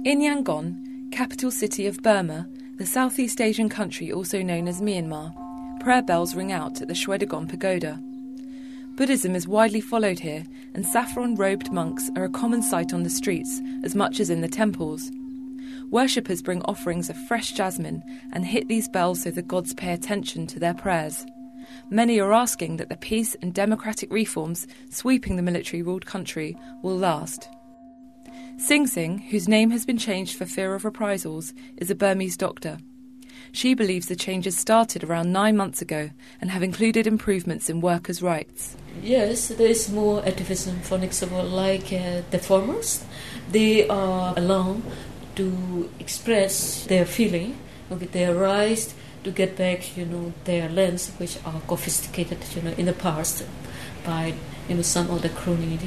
In Yangon, capital city of Burma, the Southeast Asian country also known as Myanmar, prayer bells ring out at the Shwedagon Pagoda. Buddhism is widely followed here, and saffron-robed monks are a common sight on the streets as much as in the temples. Worshippers bring offerings of fresh jasmine and hit these bells so the gods pay attention to their prayers. Many are asking that the peace and democratic reforms sweeping the military-ruled country will last. Sing Sing, whose name has been changed for fear of reprisals, is a Burmese doctor. She believes the changes started around 9 months ago and have included improvements in workers' rights. Yes, there is more activism. For example, like the farmers, they are allowed to express their feeling, their rights to get back, their lands which are confiscated, in the past by, some of the cronies.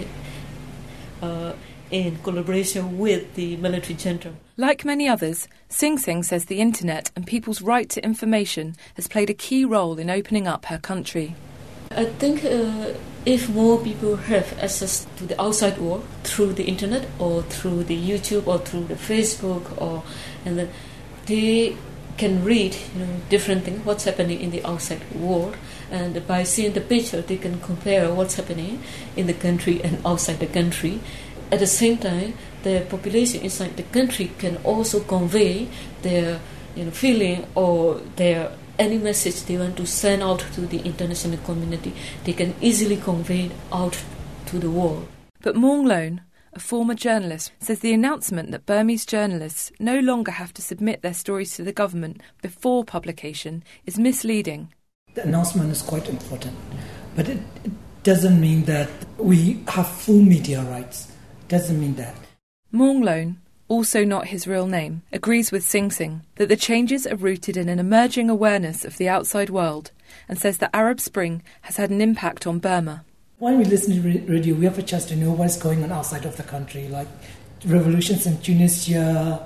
In collaboration with the military junta. Like many others, Sing Sing says the internet and people's right to information has played a key role in opening up her country. I think if more people have access to the outside world through the internet or through the YouTube or through the Facebook, and then they can read different things, what's happening in the outside world, and by seeing the picture they can compare what's happening in the country and outside the country. At the same time, the population inside the country can also convey their feeling or any message they want to send out to the international community. They can easily convey it out to the world. But Maung Lone, a former journalist, says the announcement that Burmese journalists no longer have to submit their stories to the government before publication is misleading. The announcement is quite important, but it doesn't mean that we have full media rights. Doesn't mean that. Maung Lone, also not his real name, agrees with Sing Sing that the changes are rooted in an emerging awareness of the outside world and says the Arab Spring has had an impact on Burma. When we listen to radio, we have a chance to know what's going on outside of the country, like revolutions in Tunisia,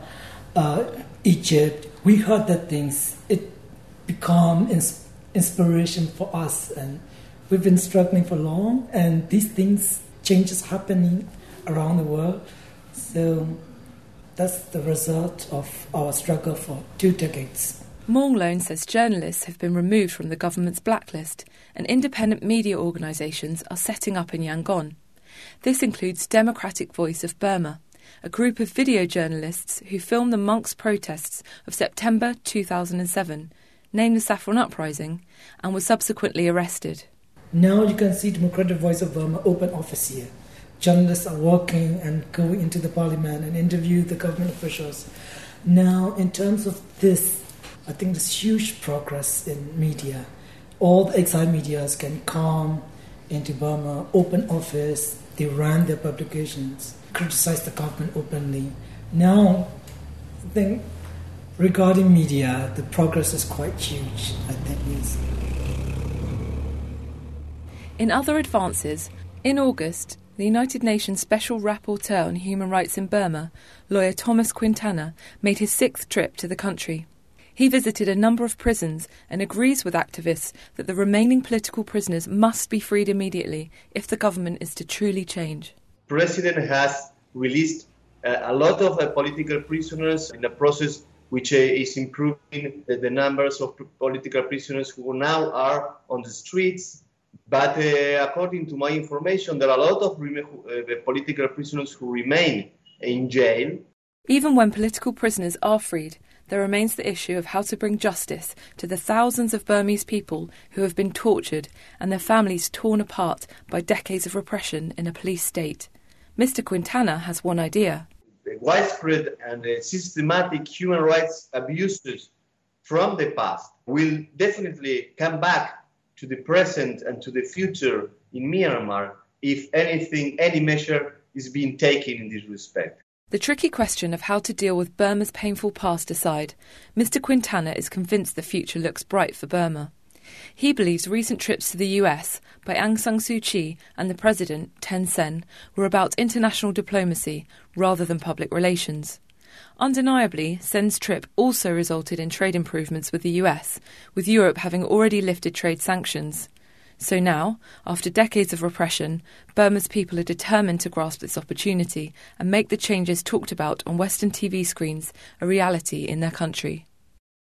Egypt. We heard that things, it become inspiration for us, and we've been struggling for long, and these things, changes happening around the world. So that's the result of our struggle for 2 decades. Maung Lone says journalists have been removed from the government's blacklist and independent media organisations are setting up in Yangon. This includes Democratic Voice of Burma, a group of video journalists who filmed the monks' protests of September 2007, named the Saffron Uprising, and were subsequently arrested. Now you can see Democratic Voice of Burma open office here. Journalists are working and going into the parliament and interview the government officials. Now, in terms of this, I think there's huge progress in media. All the exiled medias can come into Burma, open office, they run their publications, criticize the government openly. Now, I think regarding media, the progress is quite huge, I think. In other advances, in August, the United Nations Special Rapporteur on Human Rights in Burma, lawyer Thomas Quintana, made his 6th trip to the country. He visited a number of prisons and agrees with activists that the remaining political prisoners must be freed immediately if the government is to truly change. The President has released a lot of political prisoners in a process which is improving the numbers of political prisoners who now are on the streets. But according to my information, there are a lot of political prisoners who remain in jail. Even when political prisoners are freed, there remains the issue of how to bring justice to the thousands of Burmese people who have been tortured and their families torn apart by decades of repression in a police state. Mr. Quintana has one idea. The widespread and systematic human rights abuses from the past will definitely come back to the present and to the future in Myanmar if any measure is being taken in this respect. The tricky question of how to deal with Burma's painful past aside, Mr. Quintana is convinced the future looks bright for Burma. He believes recent trips to the US by Aung San Suu Kyi and the President, Thein Sein, were about international diplomacy rather than public relations. Undeniably, Sen's trip also resulted in trade improvements with the US, with Europe having already lifted trade sanctions. So now, after decades of repression, Burma's people are determined to grasp this opportunity and make the changes talked about on Western TV screens a reality in their country.